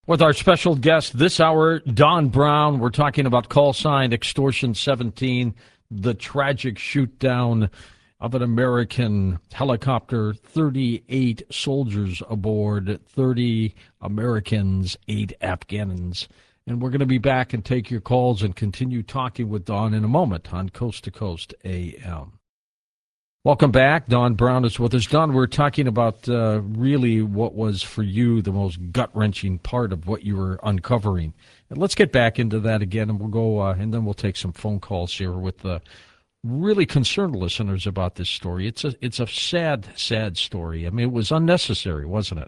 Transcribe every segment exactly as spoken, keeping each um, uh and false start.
With our special guest this hour, Don Brown, we're talking about call sign extortion seventeen, the tragic shoot down of an American helicopter, thirty-eight soldiers aboard, thirty Americans, eight Afghans. And we're going to be back and take your calls and continue talking with Don in a moment on Coast to Coast A M. Welcome back. Don Brown is with us. Don, we're talking about uh, really what was for you the most gut-wrenching part of what you were uncovering. And let's get back into that again, and we'll go, uh, and then we'll take some phone calls here with uh, really concerned listeners about this story. It's a, it's a sad, sad story. I mean, it was unnecessary, wasn't it?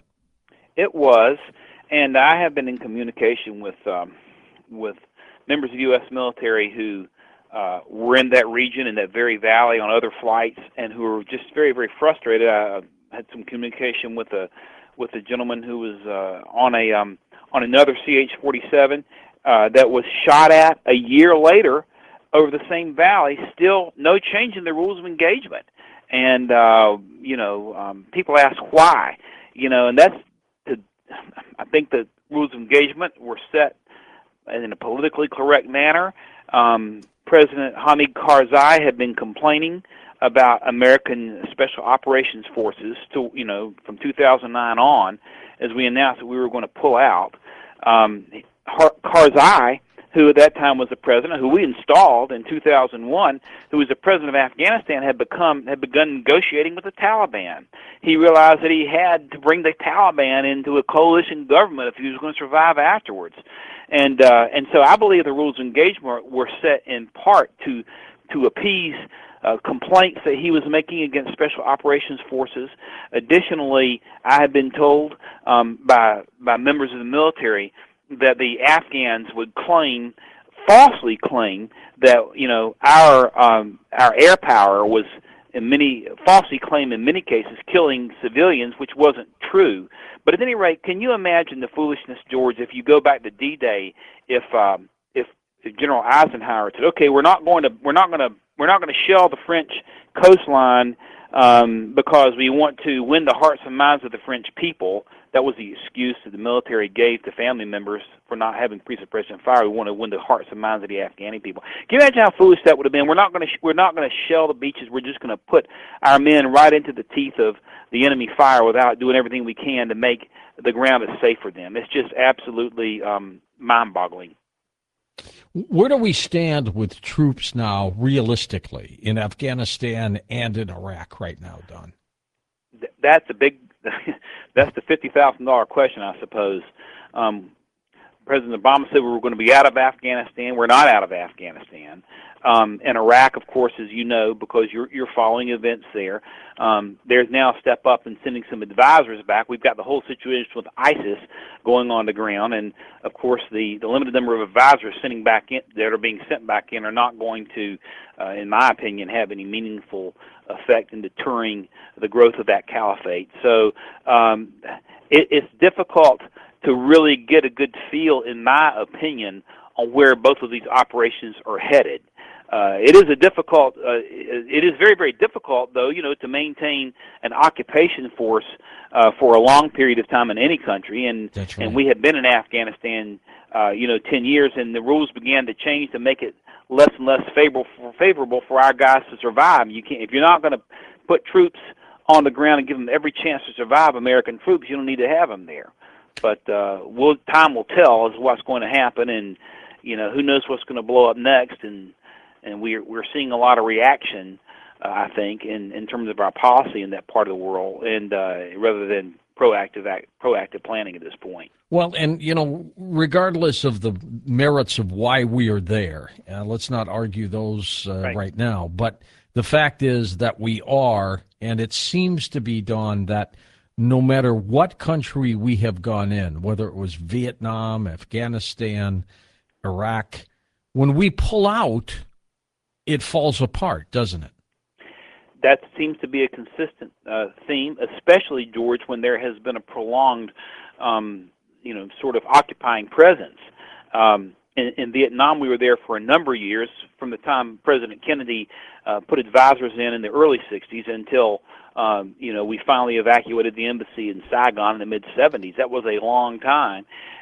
It was, and I have been in communication with um, with members of the U S military who Uh, were in that region, in that very valley, on other flights, and who were just very, very frustrated. I had some communication with a with a gentleman who was uh, on a um, on another C H forty-seven uh, that was shot at a year later over the same valley. Still, no change in the rules of engagement. And uh, you know, um, people ask why. You know, and that's to, I think the rules of engagement were set in a politically correct manner. Um, President Hamid Karzai had been complaining about American Special Operations Forces to, you know, from two thousand nine on, as we announced that we were going to pull out. Um, Karzai, who at that time was the president, who we installed in two thousand one, who was the president of Afghanistan, had become had begun negotiating with the Taliban. He realized that he had to bring the Taliban into a coalition government if he was going to survive afterwards. And uh, and so I believe the rules of engagement were set in part to to appease uh, complaints that he was making against Special Operations Forces. Additionally, I have been told um, by by members of the military that the Afghans would claim, falsely claim, that you know our um, our air power was in many falsely claim in many cases killing civilians, which wasn't true. But at any rate, can you imagine the foolishness, George, if you go back to D-Day, if um, if, if General Eisenhower said, "Okay, we're not going to we're not going to we're not going to shell the French coastline um, because we want to win the hearts and minds of the French people." That was the excuse that the military gave to family members for not having pre-suppression fire. We want to win the hearts and minds of the Afghani people. Can you imagine how foolish that would have been? We're not going to sh- we're not going to shell the beaches. We're just going to put our men right into the teeth of the enemy fire without doing everything we can to make the ground as safe for them. It's just absolutely um, mind-boggling. Where do we stand with troops now, realistically, in Afghanistan and in Iraq right now, Don? Th- that's a big. That's the fifty thousand dollar question, I suppose. Um, President Obama said we were going to be out of Afghanistan. We're not out of Afghanistan. Um, and Iraq, of course, as you know, because you're, you're following events there, um, there's now a step up in sending some advisors back. We've got the whole situation with ISIS going on the ground, and of course, the, the limited number of advisors sending back in that are being sent back in are not going to, uh, in my opinion, have any meaningful effect in deterring the growth of that caliphate. So um, it, it's difficult to really get a good feel, in my opinion, on where both of these operations are headed. Uh, it is a difficult. Uh, it is very, very difficult, though, you know, to maintain an occupation force uh, for a long period of time in any country. And That's right. and we have been in Afghanistan, uh, you know, ten years, and the rules began to change to make it less and less favorable for, favorable for our guys to survive. You can't if you're not going to put troops on the ground and give them every chance to survive. American troops, you don't need to have them there. But uh, we'll, time will tell as what's going to happen, and you know, who knows what's going to blow up next. And and we're we're seeing a lot of reaction, uh, I think, in, in terms of our policy in that part of the world, and uh, rather than proactive act, proactive planning at this point. Well, and, you know, regardless of the merits of why we are there, uh, let's not argue those uh, Right. right now, but the fact is that we are, and it seems to be, Don, that no matter what country we have gone in, whether it was Vietnam, Afghanistan, Iraq, when we pull out, it falls apart, doesn't it? That seems to be a consistent uh, theme, especially, George, when there has been a prolonged, um, you know, sort of occupying presence. Um, in, in Vietnam, we were there for a number of years, from the time President Kennedy uh, put advisors in in the early sixties until, um, you know, we finally evacuated the embassy in Saigon in the mid seventies. That was a long time.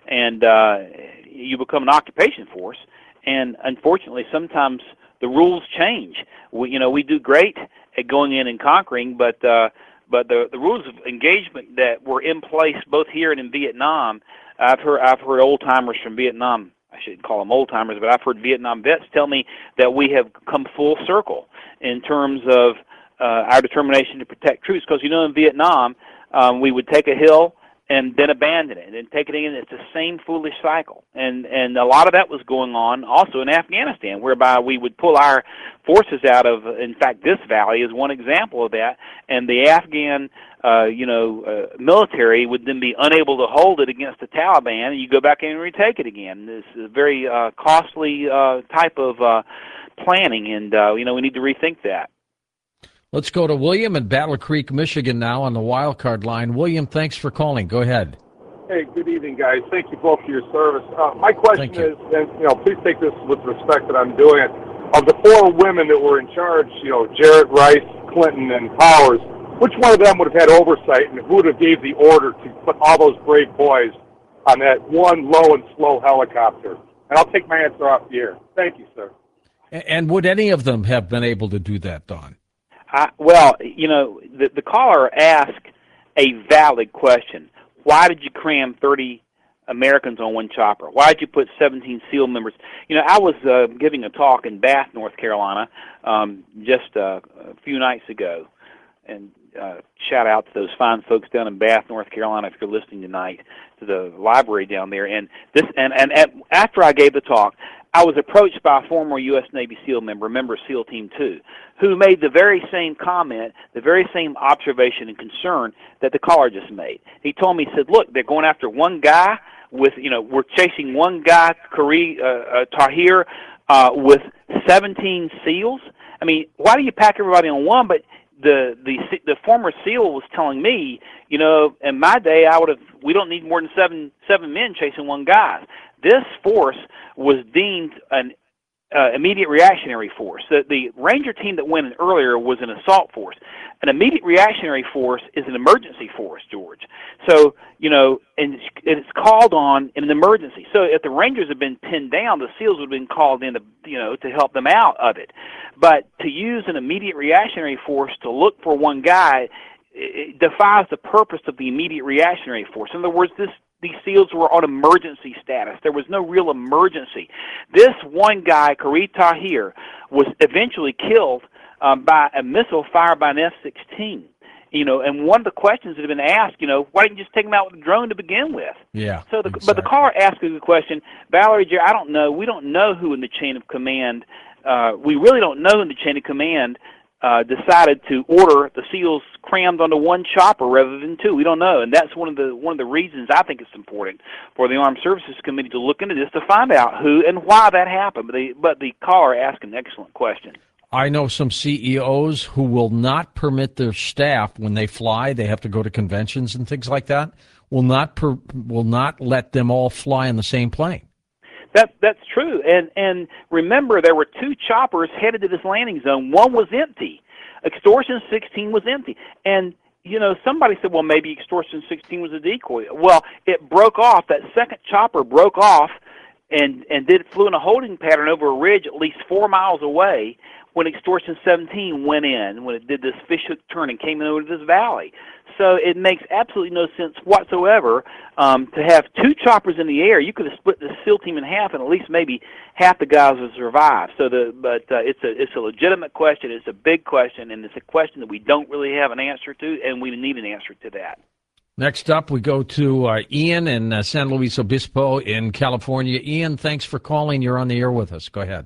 and uh, you become an occupation force. And unfortunately, sometimes the rules change. We, you know, we do great at going in and conquering, but uh, but the the rules of engagement that were in place both here and in Vietnam, I've heard I've heard old timers from Vietnam. I shouldn't call them old timers, but I've heard Vietnam vets tell me that we have come full circle in terms of uh, our determination to protect troops. Because you know, in Vietnam, um, we would take a hill and then abandon it, and then take it again. It's the same foolish cycle, and and a lot of that was going on also in Afghanistan, whereby we would pull our forces out of. In fact, this valley is one example of that, and the Afghan, uh, you know, uh, military would then be unable to hold it against the Taliban, and you go back in and retake it again. This is a very uh, costly uh, type of uh, planning, and uh, you know, we need to rethink that. Let's go to William in Battle Creek, Michigan now on the wild card line. William, thanks for calling. Go ahead. Hey, good evening, guys. Thank you both for your service. Uh, my question is, and you know, please take this with respect that I'm doing it. Of the four women that were in charge, you know, Jarrett, Rice, Clinton, and Powers, which one of them would have had oversight, and who would have gave the order to put all those brave boys on that one low and slow helicopter? And I'll take my answer off the air. Thank you, sir. And would any of them have been able to do that, Don? I, well, you know, the, the caller asked a valid question. Why did you cram thirty Americans on one chopper? Why did you put seventeen SEAL members? You know, I was uh, giving a talk in Bath, North Carolina, um, just uh, a few nights ago, and uh, shout out to those fine folks down in Bath, North Carolina, if you're listening tonight, to the library down there. And this, and and at, after I gave the talk, I was approached by a former U S Navy SEAL member, a member of SEAL Team two, who made the very same comment, the very same observation and concern that the caller just made. He told me, he said, look, they're going after one guy with, you know, we're chasing one guy, Kari uh, uh, Tahir, uh, with seventeen SEALs. I mean, why do you pack everybody on one? But the the the former SEAL was telling me, you know, in my day, I would have, we don't need more than seven seven men chasing one guy. This force was deemed an uh, immediate reactionary force. The, the Ranger team that went in earlier was an assault force. An immediate reactionary force is an emergency force, George. So, you know, and it's, it's called on in an emergency. So if the Rangers had been pinned down, the SEALs would have been called in to, you know, to help them out of it. But to use an immediate reactionary force to look for one guy, it defies the purpose of the immediate reactionary force. In other words, this these SEALs were on emergency status. There was no real emergency. This one guy, Kari Tahir, was eventually killed um, by a missile fired by an F sixteen. You know, and one of the questions that have been asked, you know, why didn't you just take him out with a drone to begin with? Yeah. So, the, exactly. But the caller asked a good question. Valerie, I don't know. We don't know who in the chain of command. Uh, we really don't know in the chain of command Uh, decided to order the SEALs crammed onto one chopper rather than two. We don't know, and that's one of the one of the reasons I think it's important for the Armed Services Committee to look into this to find out who and why that happened. But the but the caller asked an excellent question. I know some C E Os who will not permit their staff when they fly. They have to go to conventions and things like that. Will not per, will not let them all fly in the same plane. That that's true, and and remember there were two choppers headed to this landing zone. One was empty. Extortion sixteen was empty, and you know somebody said, well, maybe Extortion sixteen was a decoy. Well, it broke off. That second chopper broke off, and and did flew in a holding pattern over a ridge at least four miles away when Extortion seventeen went in, when it did this fishhook turn and came in over this valley. So it makes absolutely no sense whatsoever um, to have two choppers in the air. You could have split the SEAL team in half, and at least maybe half the guys would survive. So, the but uh, it's a it's a legitimate question. It's a big question, and it's a question that we don't really have an answer to, and we need an answer to that. Next up, we go to uh, Ian in uh, San Luis Obispo in California. Ian, thanks for calling. You're on the air with us. Go ahead.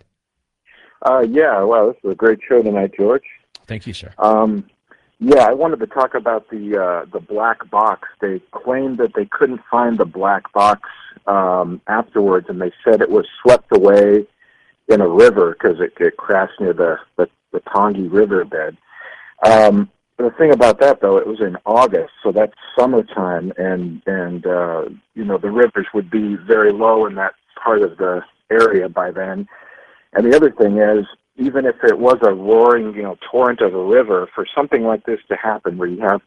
Uh, yeah, well, this is a great show tonight, George. Thank you, sir. Um, yeah, I wanted to talk about the uh, the black box. They claimed that they couldn't find the black box um, afterwards, and they said it was swept away in a river because it, it crashed near the, the, the Tongi riverbed. Um, the thing about that, though, it was in August, so that's summertime, and, and uh, you know, the rivers would be very low in that part of the area by then. And the other thing is, even if it was a roaring, you know, torrent of a river, for something like this to happen, where you have the the biggest single loss of life for the SEALs in their history,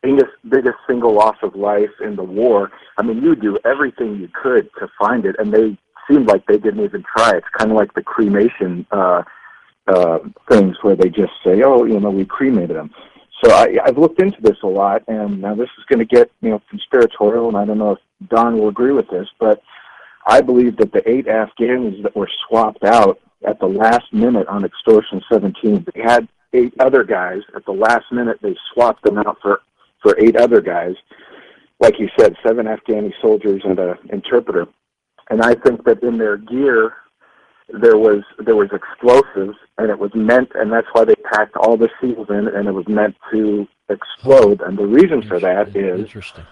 biggest, biggest single loss of life in the war. I mean, you do everything you could to find it, and they seemed like they didn't even try. It's kind of like the cremation uh, uh, things where they just say, oh, you know, we cremated them. So I, I've looked into this a lot, and now this is going to get, you know, conspiratorial, and I don't know if Don will agree with this, but I believe that the eight Afghans that were swapped out at the last minute on Extortion seventeen, they had eight other guys. At the last minute, they swapped them out for, for eight other guys. Like you said, seven Afghani soldiers and an interpreter. And I think that in their gear, there was there was explosives, and it was meant, and that's why they packed all the SEALs in, and it was meant to explode. And the reason for that is,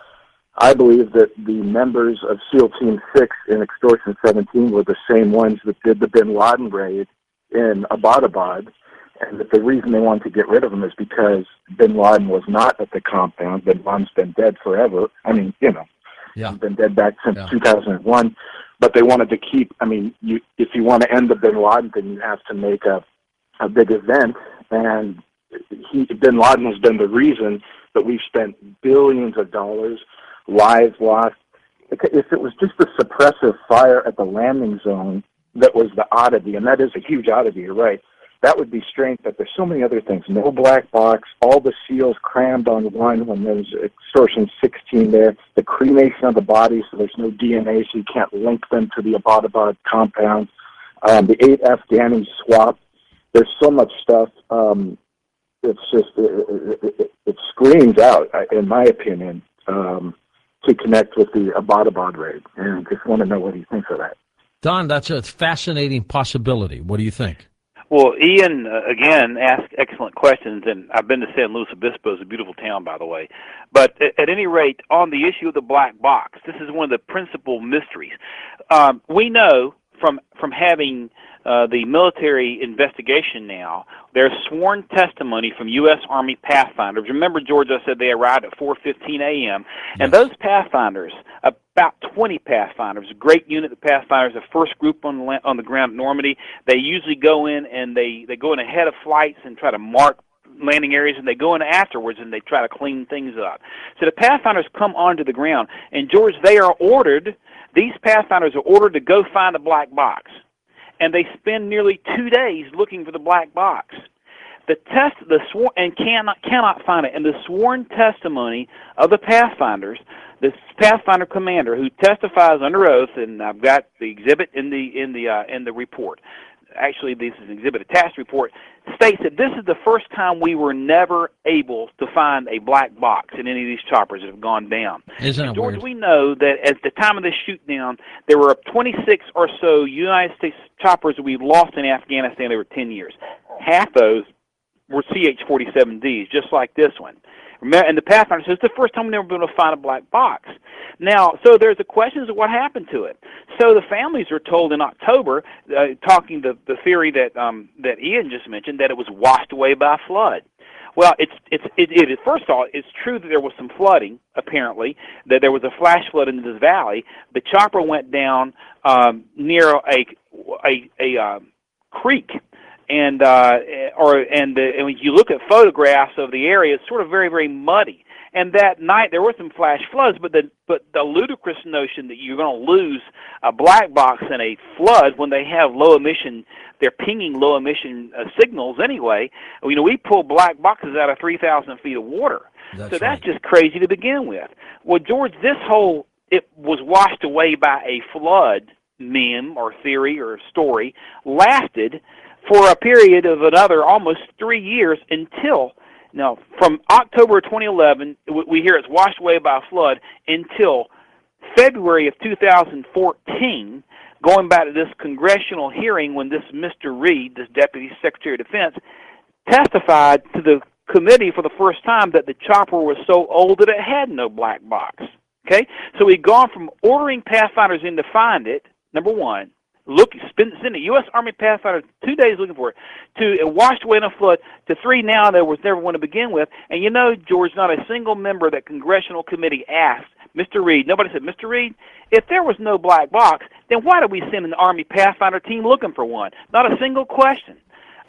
I believe that the members of SEAL Team six in Extortion seventeen were the same ones that did the Bin Laden raid in Abbottabad, and that the reason they wanted to get rid of them is because Bin Laden was not at the compound. Bin Laden's been dead forever. I mean, you know, yeah. he's been dead back since yeah. two thousand one. But they wanted to keep, I mean, you, if you want to end the Bin Laden thing, you have to make a, a big event. And he, Bin Laden has been the reason that we've spent billions of dollars, lives lost. If it was just a suppressive fire at the landing zone that was the oddity, and that is a huge oddity, you're right, that would be strange, but there's so many other things. No black box, all the SEALs crammed on one when there's Extortion sixteen there, the cremation of the bodies, so there's no D N A, so you can't link them to the Abbottabad compound, um, the eight Afghani swap. There's so much stuff. Um, it's just, it, it, it, it screams out, in my opinion, um, to connect with the Abbottabad raid, and just want to know what he thinks of that. Don, that's a fascinating possibility. What do you think? Well, Ian, uh, again, asked excellent questions, and I've been to San Luis Obispo. It's a beautiful town, by the way. But at, at any rate, on the issue of the black box, this is one of the principal mysteries. Um, we know from from having uh, the military investigation now, there's sworn testimony from U S Army Pathfinders. Remember, George, I said they arrived at four fifteen a.m., and Yes. those Pathfinders, about twenty Pathfinders, a great unit of Pathfinders, the first group on the, on the ground at Normandy. They usually go in and they, they go in ahead of flights and try to mark landing areas, and they go in afterwards and they try to clean things up. So the Pathfinders come onto the ground, and George, they are ordered, these Pathfinders are ordered to go find the black box. And they spend nearly two days looking for the black box. The test, the sworn, and cannot cannot find it. And the sworn testimony of the Pathfinders, the Pathfinder commander who testifies under oath, and I've got the exhibit in the in the uh, in the report. Actually, this is an exhibit attached report. States that this is the first time we were never able to find a black box in any of these choppers that have gone down. Isn't it George, weird? we know that at the time of the shoot down, there were twenty-six or so United States choppers that we lost in Afghanistan over ten years. Half those were C H forty-seven Ds, just like this one. Remember, and the Pathfinder says it's the first time we've never been able to find a black box. Now, so there's the questions of what happened to it. So the families were told in October, uh, talking the the theory that um, that Ian just mentioned, that it was washed away by a flood. Well, it's it's it, it is first of all, it's true that there was some flooding. Apparently, that there was a flash flood in this valley. The chopper went down um, near a a a uh, creek. And uh, or and, the, and when you look at photographs of the area, it's sort of very, very muddy. And that night there were some flash floods, but the but the ludicrous notion that you're going to lose a black box in a flood when they have low emission, they're pinging low emission uh, signals anyway. You know, we pull black boxes out of three thousand feet of water, That's so that's right. just crazy to begin with. Well, George, this whole it was washed away by a flood meme or theory or story lasted for a period of another almost three years until, now, from October twenty eleven, we hear it's washed away by a flood, until February of two thousand fourteen, going back to this congressional hearing when this Mister Reed, this Deputy Secretary of Defense, testified to the committee for the first time that the chopper was so old that it had no black box. Okay? So we'd gone from ordering Pathfinders in to find it, number one, Look, spend, send a U S Army Pathfinder two days looking for it, to it washed away in a flood, to three now there was never one to begin with. And you know, George, not a single member of that congressional committee asked Mister Reed, nobody said, Mister Reed, if there was no black box, then why did we send an Army Pathfinder team looking for one? Not a single question.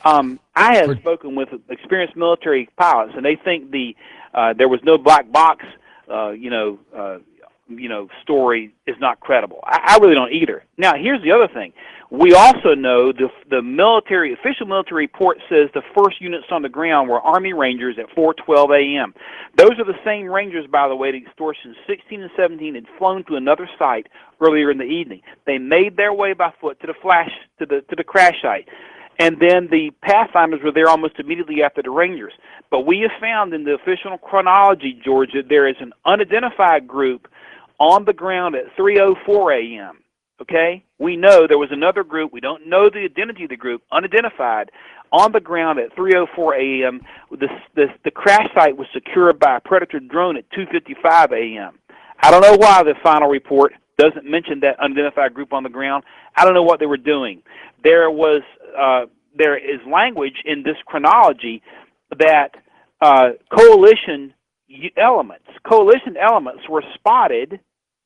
Um, I have For- spoken with experienced military pilots, and they think the uh, there was no black box, uh, you know, uh, you know, story is not credible. I, I really don't either. Now, here's the other thing. We also know the the military official military report says the first units on the ground were Army Rangers at four twelve a.m. Those are the same Rangers, by the way, that Extortion sixteen and seventeen had flown to another site earlier in the evening. They made their way by foot to the flash to the to the crash site. And then the Pathfinders were there almost immediately after the Rangers. But we have found in the official chronology, George, that there is an unidentified group on the ground at three oh four a.m., okay? We know there was another group. We don't know the identity of the group, unidentified, on the ground at three oh four a.m. The, the, the crash site was secured by a Predator drone at two fifty-five a.m. I don't know why the final report doesn't mention that unidentified group on the ground. I don't know what they were doing. There was uh, there is language in this chronology that uh, coalition elements, coalition elements were spotted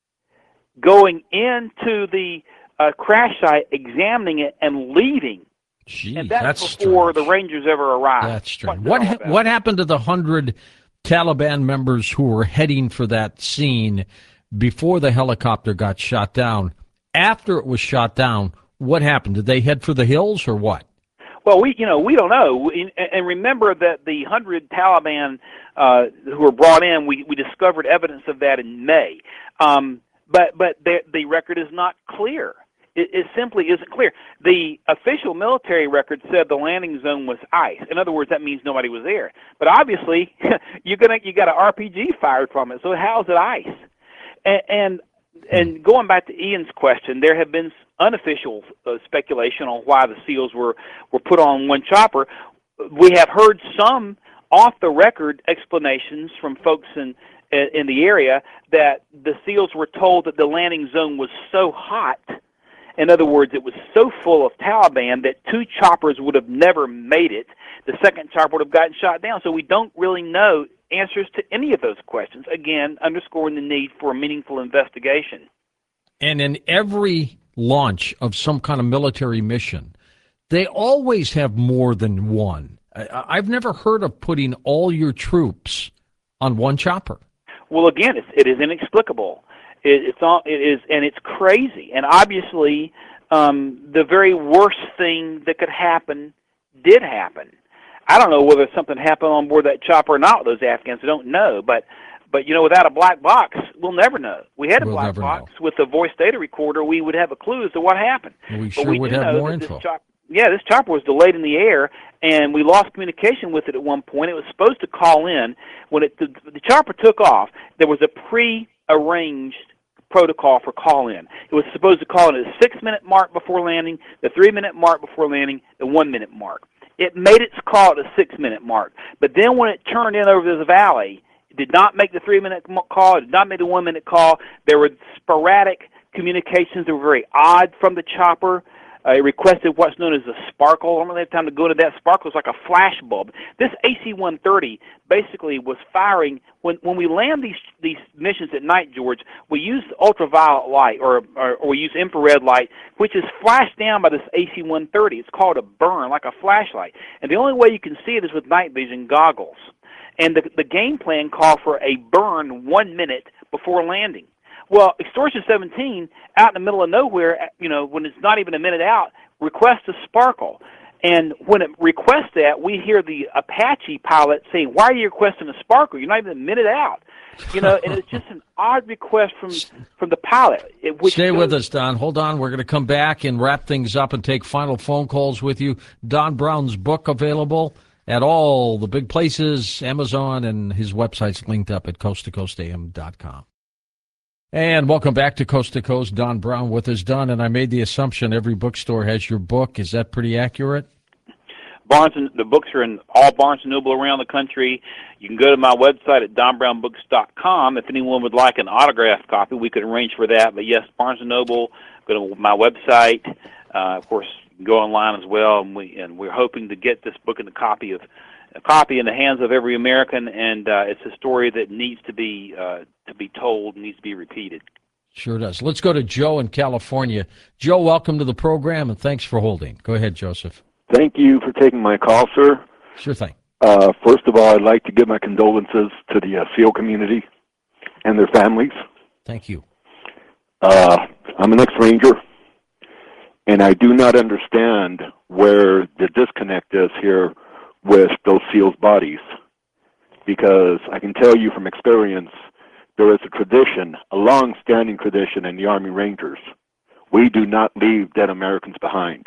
going into the uh, crash site, examining it, and leaving. Gee, and that's, that's before strange. the Rangers ever arrived. That's strange. What, What ha- what happened to the hundred Taliban members who were heading for that scene before the helicopter got shot down? After it was shot down, what happened? Did they head for the hills or what? Well, we you know we don't know, we, and remember that the hundred Taliban uh, who were brought in, we, we discovered evidence of that in May, um, but but the, the record is not clear. It, it simply isn't clear. The official military record said the landing zone was ice. In other words, that means nobody was there. But obviously, you're gonna you got an R P G fired from it, so how's it ice? And and, and going back to Ian's question, there have been unofficial uh, speculation on why the SEALs were, were put on one chopper. We have heard some off-the-record explanations from folks in in the area that the SEALs were told that the landing zone was so hot, in other words, it was so full of Taliban that two choppers would have never made it. The second chopper would have gotten shot down. So we don't really know answers to any of those questions, again, underscoring the need for a meaningful investigation. And in every launch of some kind of military mission, they always have more than one. I, I've never heard of putting all your troops on one chopper. Well, again, it's, it is inexplicable. It, it's all, it is, and it's crazy. And obviously, um, the very worst thing that could happen did happen. I don't know whether something happened on board that chopper or not with those Afghans. I don't know, but but you know, without a black box, we'll never know. We had a We'll black never box know. with the voice data recorder. We would have a clue as to what happened. We But sure we would do have know more that this info. chop- yeah, this chopper was delayed in the air, and we lost communication with it at one point. It was supposed to call in. When it, the, the chopper took off, there was a pre-arranged protocol for call-in. It was supposed to call in at the six-minute mark before landing, the three-minute mark before landing, the one-minute mark. It made its call at the six-minute mark. But then when it turned in over this valley, it did not make the three-minute call, it did not make the one-minute call. There were sporadic communications that were very odd from the chopper. Uh, it requested what's known as a sparkle. I don't really have time to go into that. Sparkle is like a flash bulb. This A C one thirty basically was firing. When when we land these these missions at night, George, we use ultraviolet light or, or, or we use infrared light, which is flashed down by this A C one thirty. It's called a burn, like a flashlight. And the only way you can see it is with night vision goggles. And the, the game plan called for a burn one minute before landing. Well, Extortion seventeen, out in the middle of nowhere, you know, when it's not even a minute out, requests a sparkle. And when it requests that, we hear the Apache pilot saying, "Why are you requesting a sparkle? You're not even a minute out." You know, and it's just an odd request from from the pilot. It, which Stay goes, with us, Don. Hold on. We're going to come back and wrap things up and take final phone calls with you. Don Brown's book available at all the big places, Amazon, and his website's linked up at coast to coast a m dot com. And welcome back to Coast to Coast. Don Brown with us, Don. And I made the assumption every bookstore has your book. Is that pretty accurate? Barnes and the books are in all Barnes and Noble around the country. You can go to my website at don brown books dot com. If anyone would like an autographed copy, we could arrange for that. But yes, Barnes and Noble. Go to my website. Uh, of course, you can go online as well. And we and we're hoping to get this book in the copy of a copy in the hands of every American. And uh, it's a story that needs to be uh, to be told, needs to be repeated. Sure does. Let's go to Joe in California. Joe, welcome to the program, and thanks for holding. Go ahead, Joseph. Thank you for taking my call, sir. Sure thing. Uh, first of all, I'd like to give my condolences to the uh, SEAL community and their families. Thank you. Uh, I'm an ex-Ranger, and I do not understand where the disconnect is here with those SEALs' bodies, because I can tell you from experience, there is a tradition, a long-standing tradition in the Army Rangers. We do not leave dead Americans behind.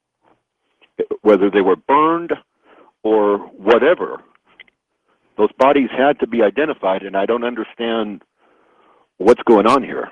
Whether they were burned or whatever, those bodies had to be identified, and I don't understand what's going on here.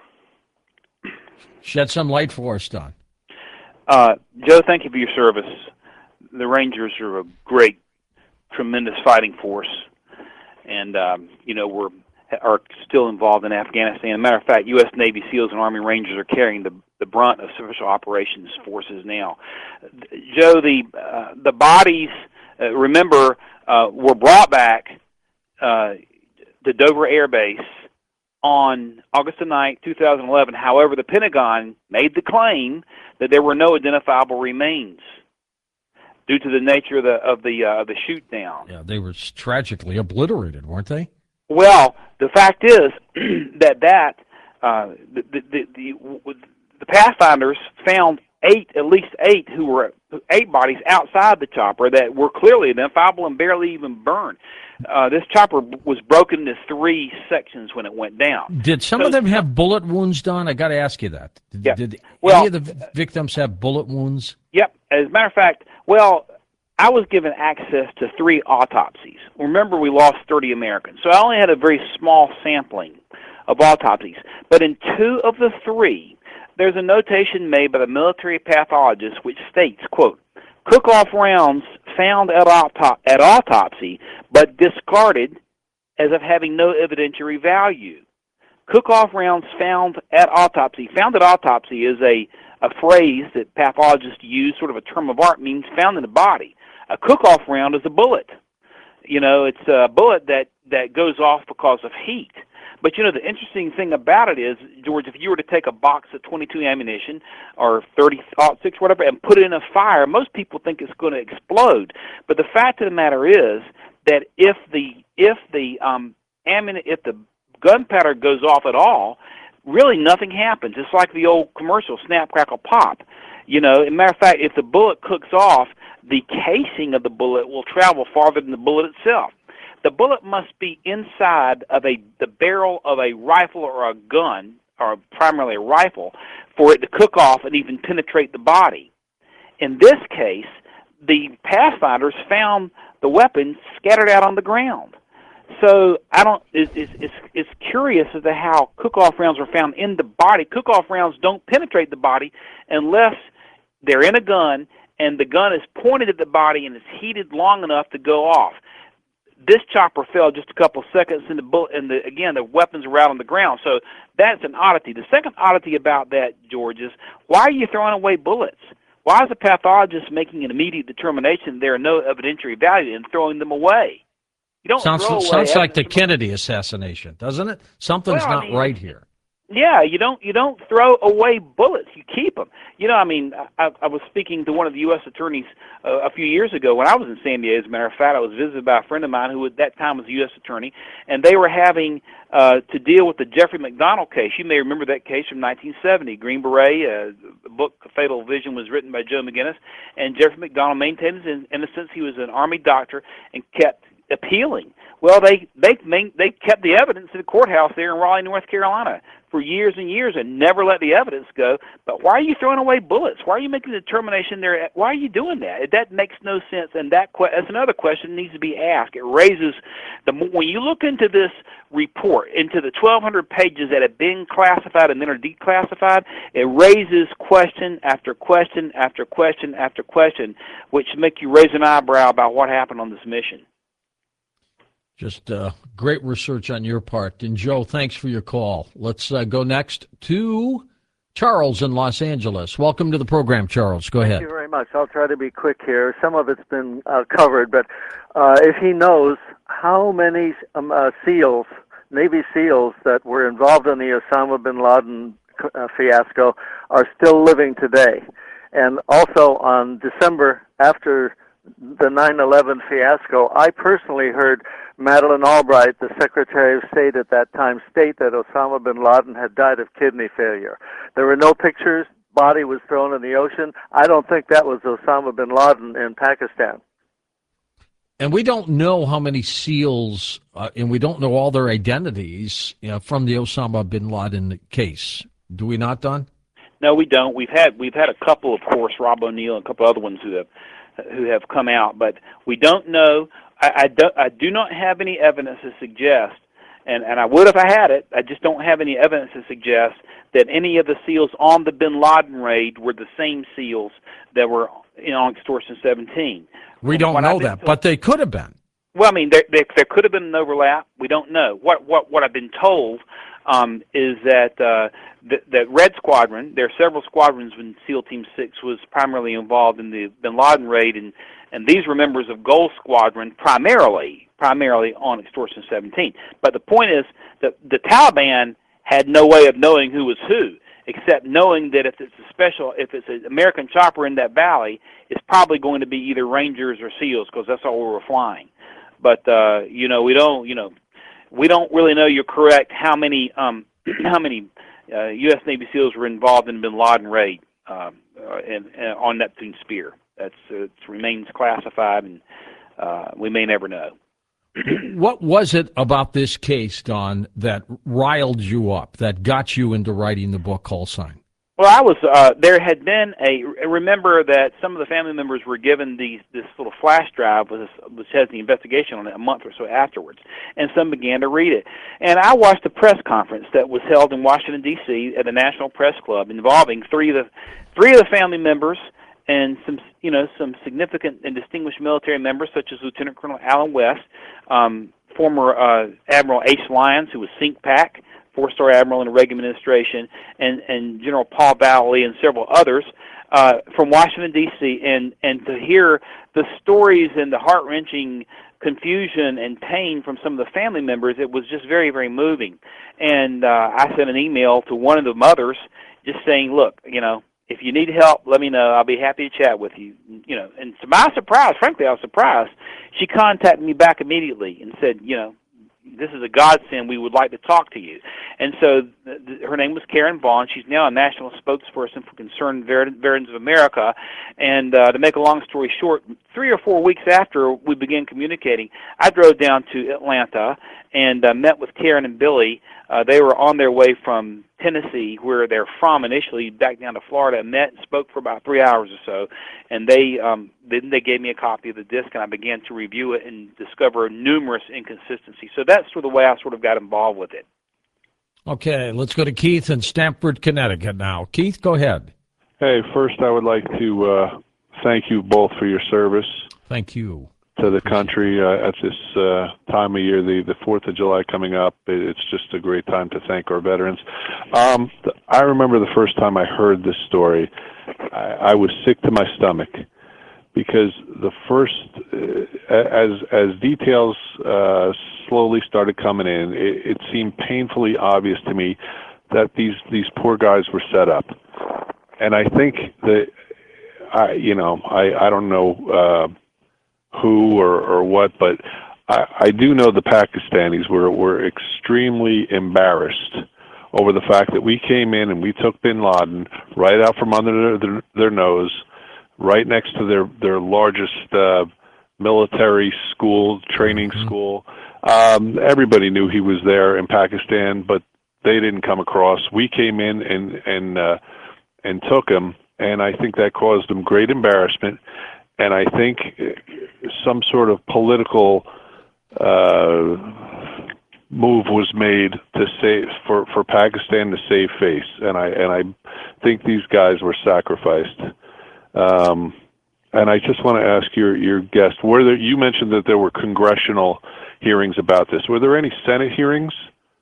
Shed some light for us, Don. Uh, Joe, thank you for your service. The Rangers are a great, tremendous fighting force, and um, you know we're are still involved in Afghanistan. As a matter of fact, U S Navy SEALs and Army Rangers are carrying the the brunt of Special Operations Forces now. Joe, the uh, the bodies, uh, remember, uh, were brought back uh, to Dover Air Base on August the ninth, two thousand eleven. However, the Pentagon made the claim that there were no identifiable remains due to the nature of the of the uh, the shoot down. Yeah, they were tragically obliterated, weren't they? Well, the fact is that that uh, the, the, the, the the Pathfinders found eight, at least eight, who were eight bodies outside the chopper that were clearly identifiable and barely even burned. Uh, this chopper was broken into three sections when it went down. Did some so, of them have bullet wounds, Don? I got to ask you that. Did, yeah. did well, any of the victims have bullet wounds? Yep. As a matter of fact, well, I was given access to three autopsies. Remember, we lost thirty Americans, so I only had a very small sampling of autopsies. But in two of the three, there's a notation made by the military pathologist which states, quote, cook-off rounds found at, auto- at autopsy but discarded as of having no evidentiary value. Cook-off rounds found at autopsy. Found at autopsy is a, a phrase that pathologists use, sort of a term of art, means found in the body. A cook-off round is a bullet. You know, it's a bullet that, that goes off because of heat. But, you know, the interesting thing about it is, George, if you were to take a box of twenty-two ammunition or thirty six, whatever, and put it in a fire, most people think it's going to explode. But the fact of the matter is that if the if the um, ammuni- if the gunpowder goes off at all, really nothing happens. It's like the old commercial, snap, crackle, pop. You know, as a matter of fact, if the bullet cooks off, the casing of the bullet will travel farther than the bullet itself. The bullet must be inside of a the barrel of a rifle or a gun, or primarily a rifle, for it to cook off and even penetrate the body. In this case, the Pathfinders found the weapon scattered out on the ground. So I don't. It's it's it's, it's curious as to how cook-off rounds were found in the body. Cook-off rounds don't penetrate the body unless they're in a gun and the gun is pointed at the body and it's heated long enough to go off. This chopper fell just a couple seconds, and the bullet, and the, again, the weapons were out on the ground. So that's an oddity. The second oddity about that, George, is why are you throwing away bullets? Why is the pathologist making an immediate determination there are no evidentiary value and throwing them away? You don't sounds throw away sounds like the from... Kennedy assassination, doesn't it? Something's well, I not mean, right here. Yeah, you don't you don't throw away bullets. You keep them. You know, I mean, I, I was speaking to one of the U S attorneys uh, a few years ago when I was in San Diego. As a matter of fact, I was visited by a friend of mine who at that time was a U S attorney, and they were having uh, to deal with the Jeffrey McDonald case. You may remember that case from nineteen seventy. Green Beret, uh, the book Fatal Vision was written by Joe McGinnis, and Jeffrey McDonald maintained his innocence. He was an Army doctor and kept appealing. Well, they they they kept the evidence in the courthouse there in Raleigh, North Carolina, for years and years and never let the evidence go. But why are you throwing away bullets? Why are you making the determination there? Why are you doing that? That makes no sense, and that que- that's another question that needs to be asked. It raises, the when you look into this report, into the twelve hundred pages that have been classified and then are declassified, it raises question after question after question after question, which make you raise an eyebrow about what happened on this mission. Just uh, great research on your part. And, Joe, thanks for your call. Let's uh, go next to Charles in Los Angeles. Welcome to the program, Charles. Go ahead. Thank you very much. I'll try to be quick here. Some of it's been uh, covered, but uh, if he knows how many um, uh, SEALs, Navy SEALs that were involved in the Osama bin Laden uh, fiasco are still living today. And also on December, after the nine eleven fiasco, I personally heard Madeleine Albright, the Secretary of State at that time, state that Osama bin Laden had died of kidney failure. There were no pictures. Body was thrown in the ocean. I don't think that was Osama bin Laden in Pakistan. And we don't know how many SEALs, uh, and we don't know all their identities, you know, from the Osama bin Laden case. Do we not, Don? No, we don't. We've had we've had a couple, of course, Rob O'Neill and a couple other ones who have who have come out, but we don't know. I, I, do, I do not have any evidence to suggest, and, and I would if I had it, I just don't have any evidence to suggest that any of the SEALs on the bin Laden raid were the same SEALs that were in on Extortion seventeen. We don't know that, told, but they could have been. Well, I mean, there, there, there could have been an overlap. We don't know. What what what I've been told um, is that uh, that, that Red Squadron, there are several squadrons when SEAL Team six was primarily involved in the bin Laden raid, and, and these were members of Gold Squadron primarily, primarily on Extortion seventeen. But the point is that the Taliban had no way of knowing who was who, except knowing that if it's a special, if it's an American chopper in that valley, it's probably going to be either Rangers or SEALs, because that's all we were flying. But uh, you know, we don't, you know, we don't really know. You're correct. How many, um, how many uh, U S Navy SEALs were involved in the bin Laden raid uh, and, and on Neptune Spear? That's uh, it remains classified, and uh, we may never know. What was it about this case, Don, that riled you up, that got you into writing the book Call Sign? Well, I was. Uh, there had been a. Remember that some of the family members were given these this little flash drive, with this, which has the investigation on it, a month or so afterwards, and some began to read it. And I watched a press conference that was held in Washington D C at the National Press Club, involving three of the three of the family members and some, you know, some significant and distinguished military members, such as Lieutenant Colonel Alan West, um, former uh, Admiral H. Lyons, who was SINCPAC, four-star admiral in the Reagan administration, and, and General Paul Valley and several others uh, from Washington, D C, and, and to hear the stories and the heart-wrenching confusion and pain from some of the family members, it was just very, very moving. And uh, I sent an email to one of the mothers just saying, look, you know, if you need help, let me know. I'll be happy to chat with you. You know, and to my surprise, frankly, I was surprised. She contacted me back immediately and said, you know, this is a godsend. We would like to talk to you. And so th- th- her name was Karen Vaughn. She's now a national spokesperson for Concerned Veterans of America. And uh, to make a long story short, three or four weeks after we began communicating, I drove down to Atlanta and uh, met with Karen and Billy. Uh, they were on their way from Tennessee, where they're from initially, back down to Florida, met and spoke for about three hours or so. And they um, then they gave me a copy of the disc, and I began to review it and discover numerous inconsistencies. So that's sort of the way I sort of got involved with it. Okay, let's go to Keith in Stamford, Connecticut now. Keith, go ahead. Hey, first I would like to uh, thank you both for your service. Thank you. To the country uh, at this uh, time of year, the, the fourth of July coming up. It's just a great time to thank our veterans. Um, I remember the first time I heard this story, I, I was sick to my stomach, because the first, uh, as as details uh, slowly started coming in, it, it seemed painfully obvious to me that these, these poor guys were set up. And I think that, I you know, I, I don't know, uh, who or, or what, but I, I do know the Pakistanis were, were extremely embarrassed over the fact that we came in and we took bin Laden right out from under their, their nose, right next to their, their largest uh, military school, training mm-hmm. school. Um, everybody knew he was there in Pakistan, but they didn't come across. We came in and, and, uh, and took him, and I think that caused them great embarrassment. And I think some sort of political uh, move was made to save for, for Pakistan to save face, and I and I think these guys were sacrificed. Um, and I just want to ask your your guest: were there? You mentioned that there were congressional hearings about this. Were there any Senate hearings?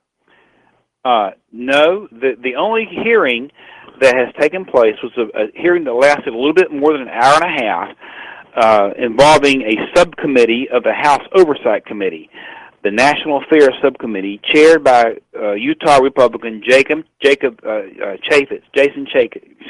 Uh, no. The the only hearing that has taken place was a, a hearing that lasted a little bit more than an hour and a half, uh, involving a subcommittee of the House Oversight Committee, the National Affairs Subcommittee, chaired by uh, Utah Republican Jacob Jacob uh, uh, Chaffetz, Jason Chaffetz,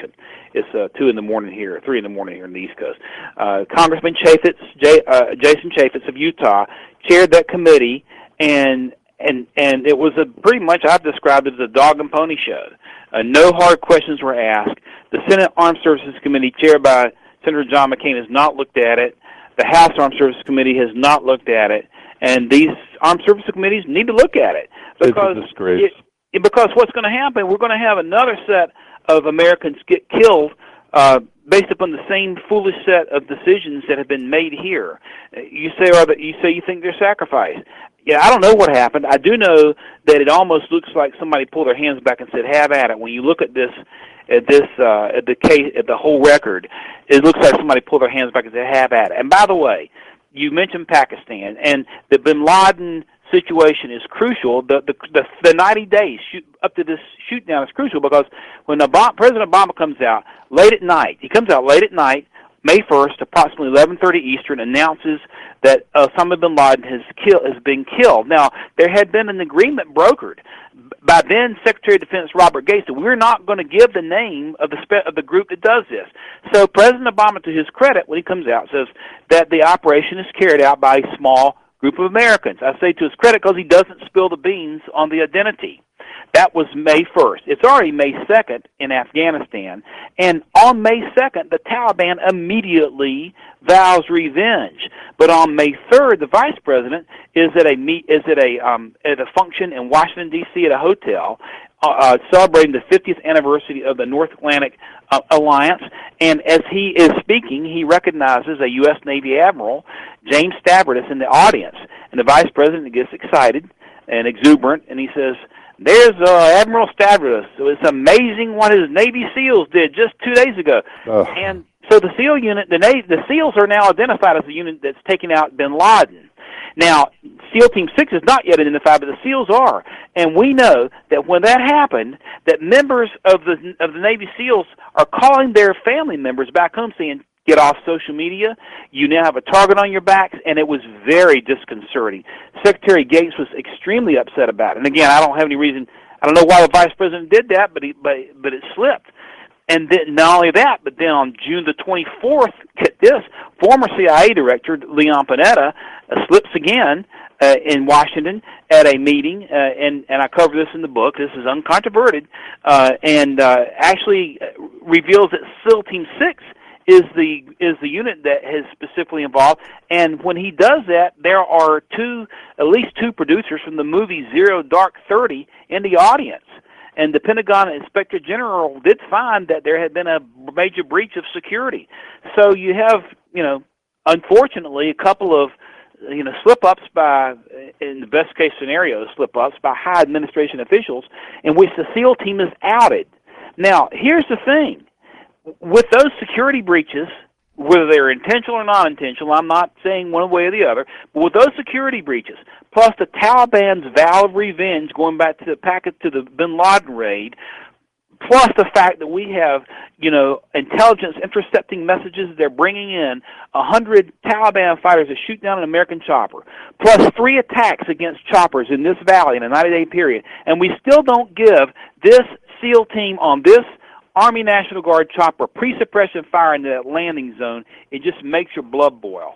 it's uh, two in the morning here, three in the morning here on the East Coast. Uh, Congressman Chaffetz, J, uh, Jason Chaffetz of Utah, chaired that committee, and and and it was a pretty much I've described it as a dog and pony show. Uh, no hard questions were asked. The Senate Armed Services Committee, chaired by Senator John McCain, has not looked at it. The House Armed Services Committee has not looked at it, and these Armed Services Committees need to look at it because it's a disgrace. It, because what's going to happen? We're going to have another set of Americans get killed uh, based upon the same foolish set of decisions that have been made here. You say, or you say you think they're sacrificed. Yeah, I don't know what happened. I do know that it almost looks like somebody pulled their hands back and said, "Have at it." When you look at this, at this, uh, at the case, at the whole record, it looks like somebody pulled their hands back and said, "Have at it." And by the way, you mentioned Pakistan, and the Bin Laden situation is crucial. The the the, the ninety days shoot, up to this shoot down is crucial because when Obama, President Obama comes out late at night, he comes out late at night, May first, approximately eleven thirty Eastern, announces that Osama bin Laden has kill has been killed. Now, there had been an agreement brokered by then Secretary of Defense Robert Gates that we're not going to give the name of the spe- of the group that does this. So President Obama, to his credit, when he comes out, says that the operation is carried out by a small group of Americans. I say to his credit because he doesn't spill the beans on the identity. That was May first. It's already May second in Afghanistan, and on May second, the Taliban immediately vows revenge. But on May third, the vice president is at a meet is at a um, at a function in Washington D C at a hotel, uh, uh, celebrating the fiftieth anniversary of the North Atlantic uh, Alliance. And as he is speaking, he recognizes a U S Navy admiral, James Stavridis, in the audience, and the vice president gets excited and exuberant, and he says, "There's uh, Admiral Stavridis. So it's amazing what his Navy SEALs did just two days ago." Oh. And so the SEAL unit, the Navy, the SEALs are now identified as the unit that's taking out bin Laden. Now, SEAL Team six is not yet identified, but the SEALs are. And we know that when that happened, that members of the of the Navy SEALs are calling their family members back home saying, "Get off social media. You now have a target on your backs," and it was very disconcerting. Secretary Gates was extremely upset about it. And again, I don't have any reason. I don't know why the vice president did that, but he, but but it slipped. And then not only that, but then on June the twenty-fourth, get this, former C I A director Leon Panetta uh, slips again uh, in Washington at a meeting, uh, and and I cover this in the book. This is uncontroverted, uh, and uh, actually reveals that SEAL Team six is the is the unit that is specifically involved. And when he does that, there are two, at least two producers from the movie Zero Dark Thirty in the audience. And the Pentagon Inspector General did find that there had been a major breach of security. So you have, you know, unfortunately, a couple of, you know, slip-ups by, in the best-case scenario, slip-ups by high administration officials in which the SEAL team is outed. Now, here's the thing. With those security breaches, whether they're intentional or non-intentional, I'm not saying one way or the other, but with those security breaches, plus the Taliban's vow of revenge going back to the packet to the bin Laden raid, plus the fact that we have, you know, intelligence intercepting messages they're bringing in a hundred Taliban fighters to shoot down an American chopper, plus three attacks against choppers in this valley in a ninety-day period, and we still don't give this SEAL team on this Army National Guard chopper pre-suppression fire into that landing zone. It just makes your blood boil.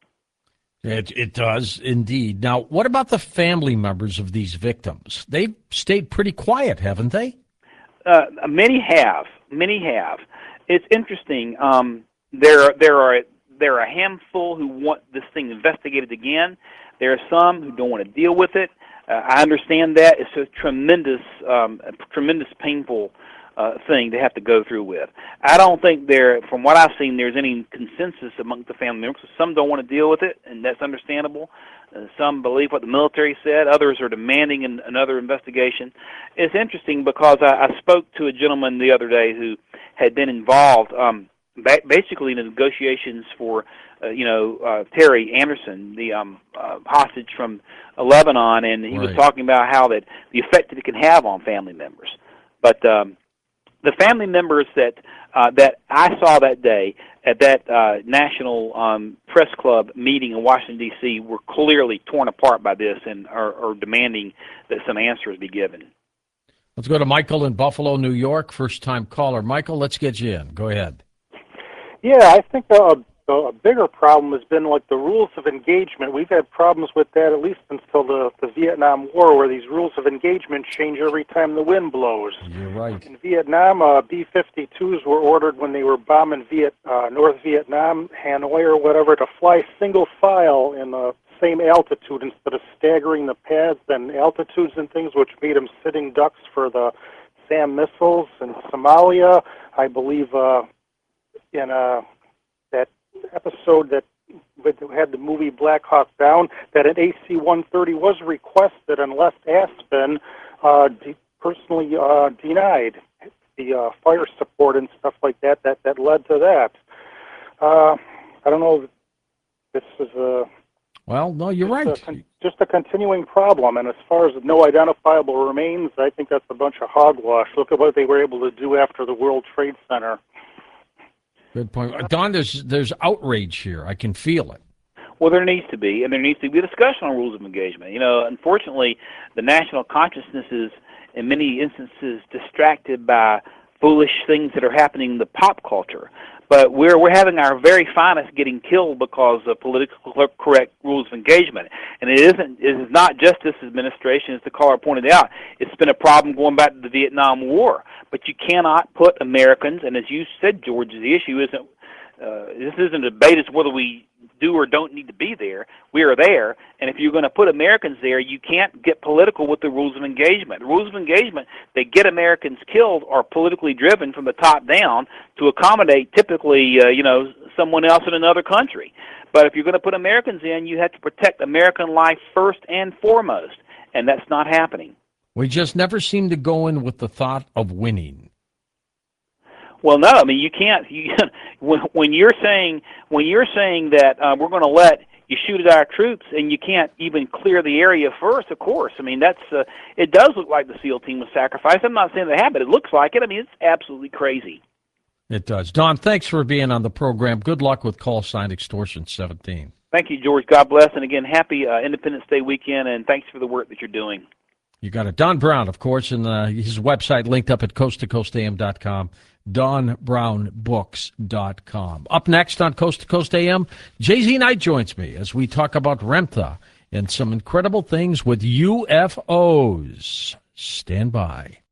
It, it does, indeed. Now, what about the family members of these victims? They've stayed pretty quiet, haven't they? Uh, many have. Many have. It's interesting. Um, there, there are there are a handful who want this thing investigated again. There are some who don't want to deal with it. Uh, I understand that. It's a tremendous, um, a tremendous painful Uh, thing to have to go through with. I don't think there, from what I've seen, there's any consensus among the family members. Some don't want to deal with it, and that's understandable. Uh, some believe what the military said. Others are demanding an, another investigation. It's interesting because I, I spoke to a gentleman the other day who had been involved um, ba- basically in the negotiations for, uh, you know, uh, Terry Anderson, the um, uh, hostage from uh, Lebanon, and he right. was talking about how that the effect that it can have on family members. But um, the family members that uh, that I saw that day at that uh, National um, Press Club meeting in Washington, D C were clearly torn apart by this and are, are demanding that some answers be given. Let's go to Michael in Buffalo, New York. First-time caller. Michael, let's get you in. Go ahead. Yeah, I think a, a bigger problem has been like the rules of engagement. We've had problems with that at least until the, the Vietnam War, where these rules of engagement change every time the wind blows. You're right. In Vietnam, uh, B fifty-twos were ordered when they were bombing Viet, uh, North Vietnam, Hanoi or whatever, to fly single file in the same altitude instead of staggering the paths and altitudes and things, which made them sitting ducks for the SAM missiles. In Somalia, I believe uh, in uh, that episode that had the movie Black Hawk Down, that an A C one thirty was requested unless Aspen uh, de- personally uh, denied the uh, fire support and stuff like that that, that led to that. Uh, I don't know, this is a... Well, no, you're right. A con- just a continuing problem. And as far as no identifiable remains, I think that's a bunch of hogwash. Look at what they were able to do after the World Trade Center. Good point. Don, there's there's outrage here. I can feel it. Well, there needs to be, and there needs to be a discussion on rules of engagement. You know, unfortunately, the national consciousness is, in many instances, distracted by foolish things that are happening in the pop culture. But we're we're having our very finest getting killed because of politically correct rules of engagement. And it isn't it is not just this administration, as the caller pointed out. It's been a problem going back to the Vietnam War. But you cannot put Americans, and as you said, George, the issue isn't uh, this isn't a debate as to whether we do or don't need to be there. We are there, and if you're going to put Americans there, you can't get political with the rules of engagement. The rules of engagement that get Americans killed are politically driven from the top down to accommodate typically, uh, you know, someone else in another country. But if you're going to put Americans in, you have to protect American life first and foremost, and that's not happening. We just never seem to go in with the thought of winning. Well, no, I mean you can't. You, when, when you're saying when you're saying that uh, we're going to let you shoot at our troops, and you can't even clear the area first, of course. I mean that's uh, it does look like the SEAL team was sacrificed. I'm not saying that happened. It looks like it. I mean it's absolutely crazy. It does. Don, thanks for being on the program. Good luck with Call Sign Extortion seventeen. Thank you, George. God bless, and again, happy uh, Independence Day weekend, and thanks for the work that you're doing. You got it. Don Brown, of course, and uh, his website linked up at coast to coast a m dot com. don brown books dot com. Up next on Coast to Coast A M, Jay Z Knight joins me as we talk about Remtha and some incredible things with U F Os. Stand by.